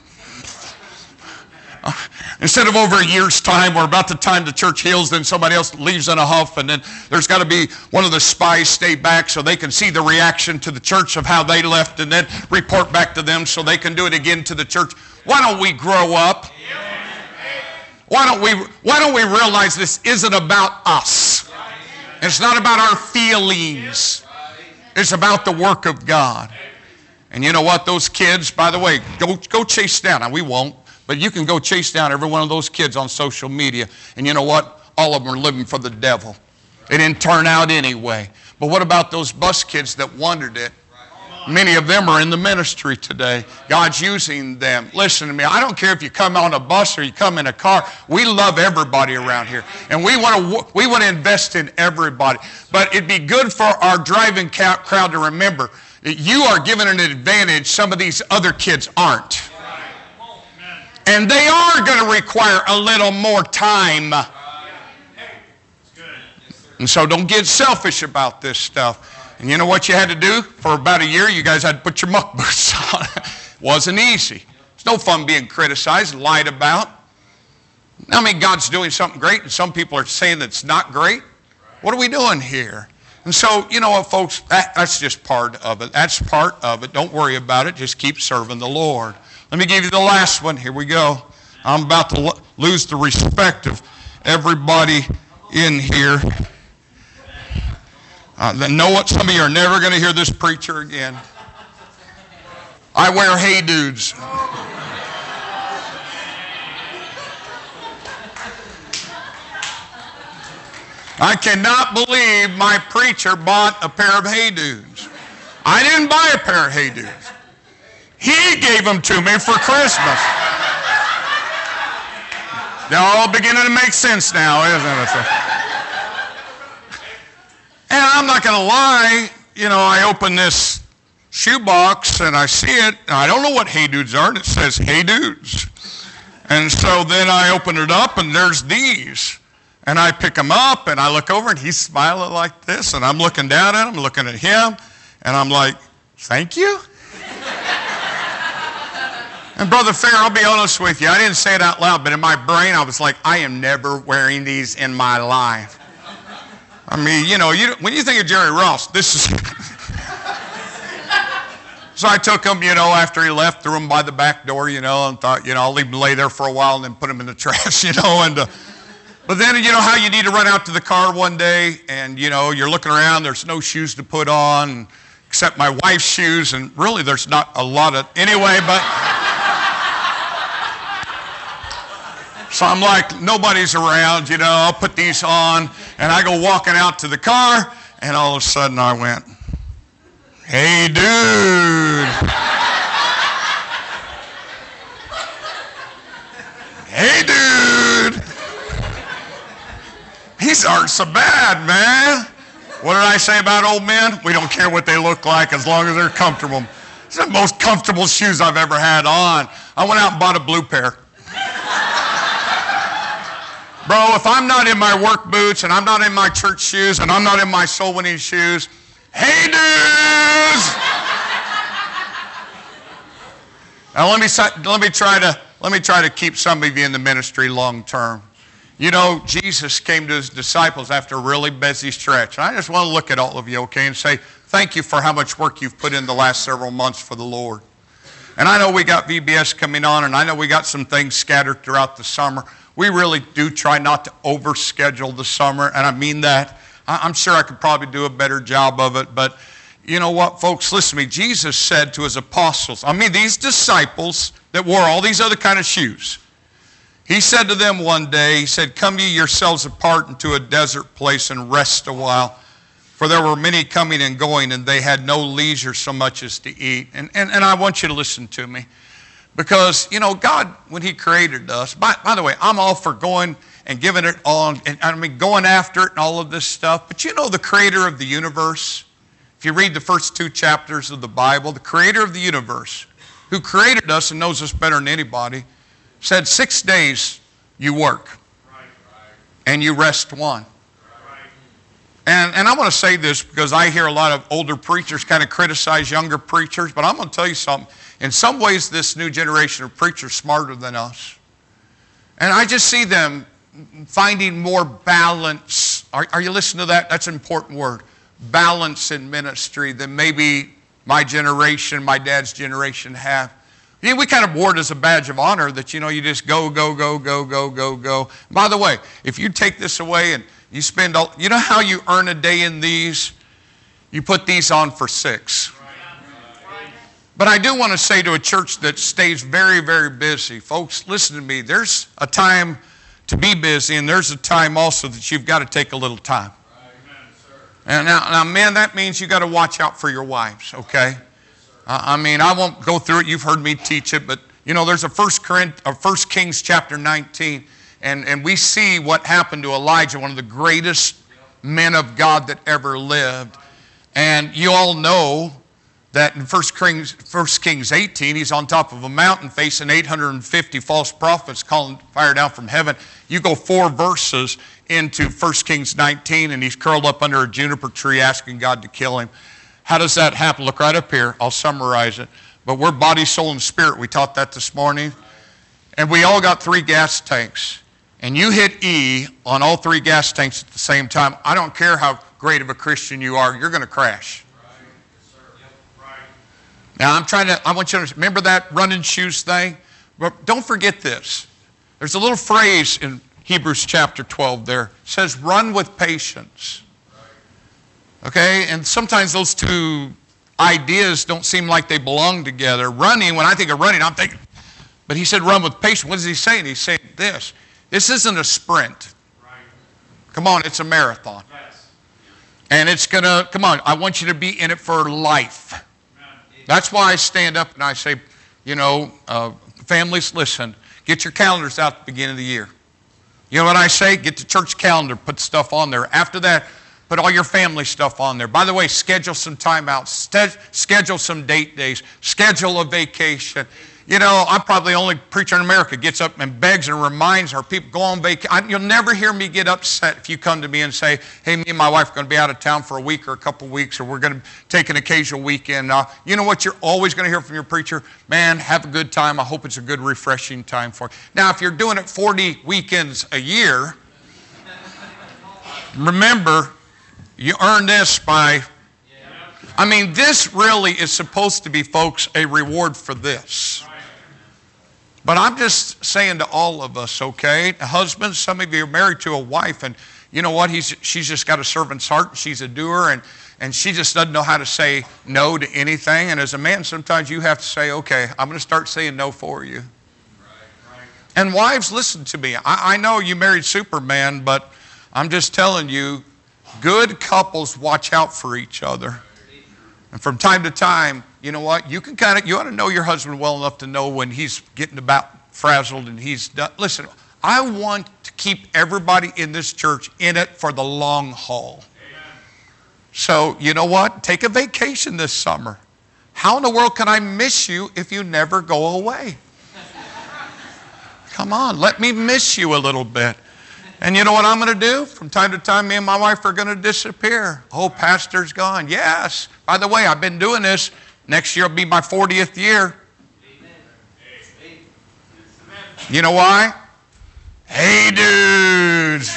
Instead of over a year's time, or about the time the church heals, then somebody else leaves in a huff, and then there's got to be one of the spies stay back so they can see the reaction to the church of how they left, and then report back to them so they can do it again to the church. Why don't we grow up? Why don't we, why don't we realize this isn't about us? It's not about our feelings. It's about the work of God. And you know what? Those kids, by the way, go, go chase down. Now, we won't, but you can go chase down every one of those kids on social media. And you know what? All of them are living for the devil. It didn't turn out anyway. But what about those bus kids that wanted it? Many of them are in the ministry today. God's using them. Listen to me. I don't care if you come on a bus or you come in a car. We love everybody around here. And we want to we want to invest in everybody. But it'd be good for our driving crowd to remember that you are given an advantage some of these other kids aren't. And they are going to require a little more time. And so don't get selfish about this stuff. And you know what you had to do? For about a year, you guys had to put your muck boots on. It wasn't easy. It's no fun being criticized, lied about. I mean, God's doing something great, and some people are saying that it's not great. What are we doing here? And so, you know what, folks? That, that's just part of it. That's part of it. Don't worry about it. Just keep serving the Lord. Let me give you the last one. Here we go. I'm about to lo- lose the respect of everybody in here. Uh, then know what? Some of you are never going to hear this preacher again. I wear Hey Dudes. I cannot believe my preacher bought a pair of Hey Dudes. I didn't buy a pair of Hey Dudes. He gave them to me for Christmas. They're all beginning to make sense now, isn't it? And I'm not going to lie, you know, I open this shoebox and I see it, and I don't know what Hey Dudes are, and it says Hey Dudes. And so then I open it up, and there's these. And I pick them up, and I look over, and he's smiling like this, and I'm looking down at him, looking at him, and I'm like, thank you? And Brother Fair, I'll be honest with you, I didn't say it out loud, but in my brain I was like, I am never wearing these in my life. I mean, you know, you, when you think of Jerry Ross, this is... So I took him, you know, after he left, threw him by the back door, you know, and thought, you know, I'll leave him lay there for a while and then put him in the trash, you know. And uh, but then, you know how you need to run out to the car one day and, you know, you're looking around, there's no shoes to put on except my wife's shoes, and really there's not a lot of... Anyway, but... So I'm like, nobody's around, you know, I'll put these on. And I go walking out to the car, and all of a sudden I went, hey, dude. Hey, dude. These aren't so bad, man. What did I say about old men? We don't care what they look like as long as they're comfortable. These are the most comfortable shoes I've ever had on. I went out and bought a blue pair. Bro, if I'm not in my work boots and I'm not in my church shoes and I'm not in my soul winning shoes, hey dudes! Now let me let me try to let me try to keep some of you in the ministry long term. You know, Jesus came to his disciples after a really busy stretch. And I just want to look at all of you, okay, and say thank you for how much work you've put in the last several months for the Lord. And I know we got V B S coming on, and I know we got some things scattered throughout the summer. We really do try not to overschedule the summer, and I mean that. I'm sure I could probably do a better job of it, but you know what, folks, listen to me. Jesus said to his apostles, I mean these disciples that wore all these other kind of shoes, he said to them one day, he said, come ye yourselves apart into a desert place and rest a while. For there were many coming and going, and they had no leisure so much as to eat. And, and, and I want you to listen to me. Because, you know, God, when he created us, by, by the way, I'm all for going and giving it all, and I mean going after it and all of this stuff. But you know the creator of the universe, if you read the first two chapters of the Bible, the creator of the universe, who created us and knows us better than anybody, said six days you work, and you rest one. And, and I want to say this because I hear a lot of older preachers kind of criticize younger preachers, but I'm going to tell you something. In some ways, this new generation of preachers is smarter than us. And I just see them finding more balance. Are, are you listening to that? That's an important word. Balance in ministry than maybe my generation, my dad's generation have. Yeah, we kind of wore it as a badge of honor that, you know, you just go, go, go, go, go, go, go. By the way, if you take this away and you spend all, you know how you earn a day in these? You put these on for six. But I do want to say to a church that stays very, very busy, folks, listen to me. There's a time to be busy, and there's a time also that you've got to take a little time. And now, now, men, that means you've got to watch out for your wives, okay? I mean, I won't go through it. You've heard me teach it. But, you know, there's a First Kings chapter nineteen. And, and we see what happened to Elijah, one of the greatest men of God that ever lived. And you all know that in First Kings, First Kings eighteen, he's on top of a mountain facing eight hundred fifty false prophets calling fire down from heaven. You go four verses into First Kings nineteen, and he's curled up under a juniper tree asking God to kill him. How does that happen? Look right up here. I'll summarize it. But we're body, soul, and spirit. We taught that this morning. And we all got three gas tanks. And you hit E on all three gas tanks at the same time. I don't care how great of a Christian you are, you're going to crash. Now, I'm trying to, I want you to remember that running shoes thing. But don't forget this. There's a little phrase in Hebrews chapter twelve there. It says, run with patience. Okay, and sometimes those two ideas don't seem like they belong together. Running, when I think of running, I'm thinking, but he said run with patience. What is he saying? He's saying this. This isn't a sprint. Right. Come on, it's a marathon. Yes. And it's going to, come on, I want you to be in it for life. Amen. That's why I stand up and I say, you know, uh, families, listen, get your calendars out at the beginning of the year. You know what I say? Get the church calendar, put stuff on there. After that, put all your family stuff on there. By the way, schedule some time out. Ste- schedule some date days. Schedule a vacation. You know, I'm probably the only preacher in America gets up and begs and reminds our people, go on vacation. You'll never hear me get upset if you come to me and say, hey, me and my wife are going to be out of town for a week or a couple of weeks, or we're going to take an occasional weekend. Uh, you know what you're always going to hear from your preacher? Man, have a good time. I hope it's a good, refreshing time for you. Now, if you're doing it forty weekends a year, remember, you earn this by, I mean, this really is supposed to be, folks, a reward for this. But I'm just saying to all of us, okay, husbands, some of you are married to a wife, and you know what, He's, she's just got a servant's heart, she's a doer, and, and she just doesn't know how to say no to anything. And as a man, sometimes you have to say, okay, I'm going to start saying no for you. Right, right. And wives, listen to me. I, I know you married Superman, but I'm just telling you, good couples watch out for each other. And from time to time, you know what? You can kind of, you ought to know your husband well enough to know when he's getting about frazzled and he's done. Listen, I want to keep everybody in this church in it for the long haul. Amen. So, you know what? Take a vacation this summer. How in the world can I miss you if you never go away? Come on, let me miss you a little bit. And you know what I'm going to do? From time to time, me and my wife are going to disappear. Oh, pastor's gone. Yes. By the way, I've been doing this. Next year will be my fortieth year. Amen. You know why? Hey, dudes.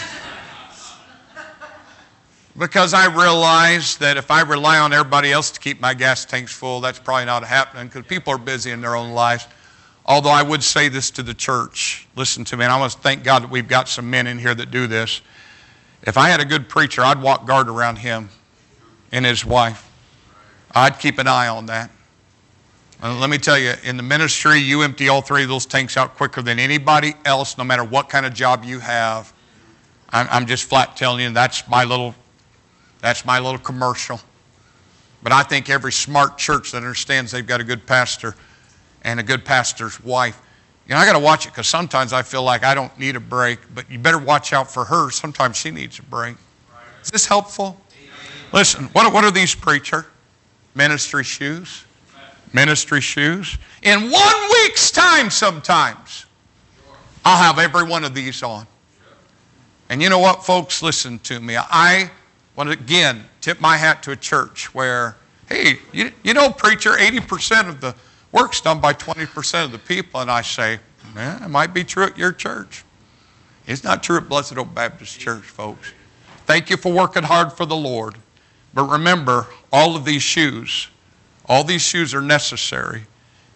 Because I realize that if I rely on everybody else to keep my gas tanks full, that's probably not happening because people are busy in their own lives. Although I would say this to the church. Listen to me, and I want to thank God that we've got some men in here that do this. If I had a good preacher, I'd walk guard around him and his wife. I'd keep an eye on that. And let me tell you, in the ministry, you empty all three of those tanks out quicker than anybody else, no matter what kind of job you have. I'm, I'm just flat telling you, that's my little, that's my little commercial. But I think every smart church that understands they've got a good pastor and a good pastor's wife. You know, I got to watch it because sometimes I feel like I don't need a break, but you better watch out for her. Sometimes she needs a break. Is this helpful? Listen, what, what are these, preacher? Ministry shoes? Ministry shoes? In one week's time sometimes, I'll have every one of these on. And you know what, folks? Listen to me. I want to, again, tip my hat to a church where, hey, you, you know, preacher, eighty percent of the work's done by twenty percent of the people. And I say, man, it might be true at your church. It's not true at Blessed Oak Baptist Church, folks. Thank you for working hard for the Lord. But remember, all of these shoes, all these shoes are necessary.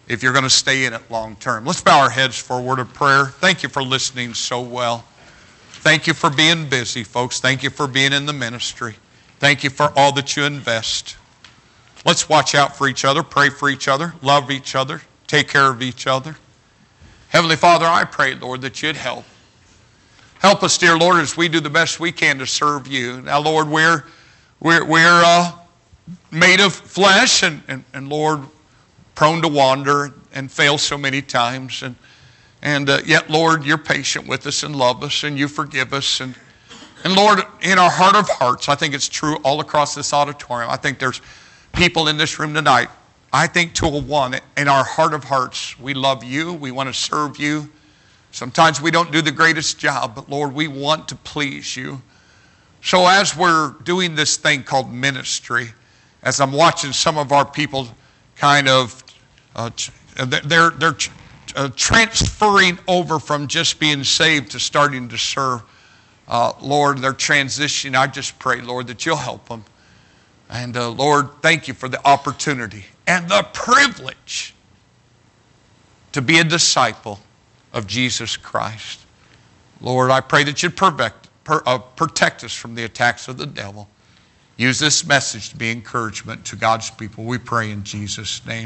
if you're going to stay in it long term. Let's bow our heads for a word of prayer. Thank you for listening so well. Thank you for being busy, folks. Thank you for being in the ministry. Thank you for all that you invest. Let's watch out for each other, pray for each other, love each other, take care of each other. Heavenly Father, I pray, Lord, that you'd help. Help us, dear Lord, as we do the best we can to serve you. Now, Lord, we're, we're, we're uh, made of flesh and, and, and, Lord, prone to wander and fail so many times. And, and uh, yet, Lord, you're patient with us and love us and you forgive us. And, and, Lord, in our heart of hearts, I think it's true all across this auditorium. I think there's people in this room tonight, I think to a one, in our heart of hearts, we love you, we want to serve you. Sometimes we don't do the greatest job, but Lord, we want to please you. So as we're doing this thing called ministry, as I'm watching some of our people kind of, uh, they're, they're uh, transferring over from just being saved to starting to serve. Uh, Lord, they're transitioning. I just pray, Lord, that you'll help them. And uh, Lord, thank you for the opportunity and the privilege to be a disciple of Jesus Christ. Lord, I pray that you'd protect, per, uh, protect us from the attacks of the devil. Use this message to be encouragement to God's people. We pray in Jesus' name.